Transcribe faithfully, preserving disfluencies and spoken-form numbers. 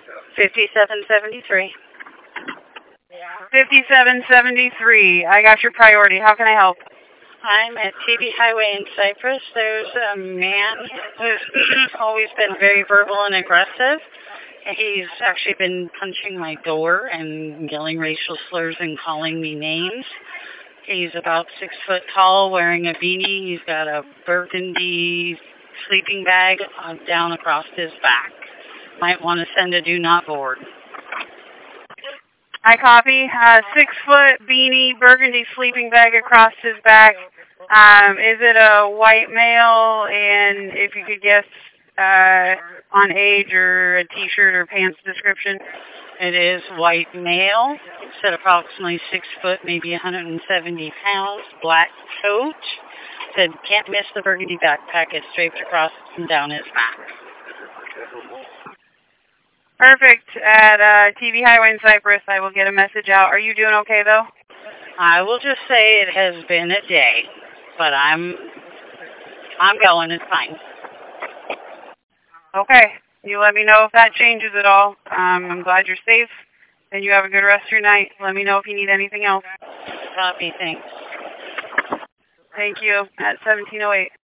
fifty-seven seventy-three. fifty-seven seventy-three. I got your priority. How can I help? I'm at T V Highway in Cypress. There's a man who's always been very verbal and aggressive. He's actually been punching my door and yelling racial slurs and calling me names. He's about six foot tall, wearing a beanie. He's got a burgundy sleeping bag down across his back. Might want to send a do not board. I copy. Uh, six foot beanie, burgundy sleeping bag across his back. Um, is it a white male? And if you could guess uh, on age or a t-shirt or pants description. It is white male. It's at approximately six foot, maybe one hundred seventy pounds. Black coat. Said can't miss the burgundy backpack. It's draped across and down his back. Perfect. At uh, T V Highway in Cypress, I will get a message out. Are you doing okay, though? I will just say it has been a day, but I'm I'm going. It's fine. Okay. You let me know if that changes at all. Um, I'm glad you're safe, and you have a good rest of your night. Let me know if you need anything else. Copy. Thanks. Thank you. At seventeen oh eight.